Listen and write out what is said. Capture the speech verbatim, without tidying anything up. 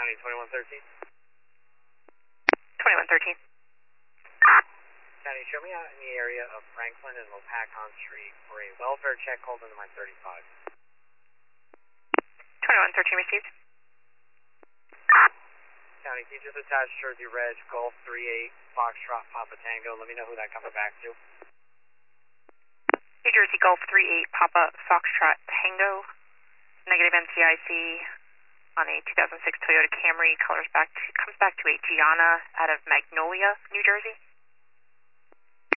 County, twenty-one thirteen. twenty-one thirteen. County, show me out in the area of Franklin and Lopakon Street for a welfare check called into my thirty-five. twenty-one thirteen received. County, can you just attach Jersey Reg, Golf three eight, Foxtrot, Papa Tango? Let me know who that comes back to. New Jersey Golf three eight, Papa Foxtrot Tango. Negative N C I C on a two thousand six Toyota Camry. Colors back to, comes back to a Gianna out of Magnolia, New Jersey.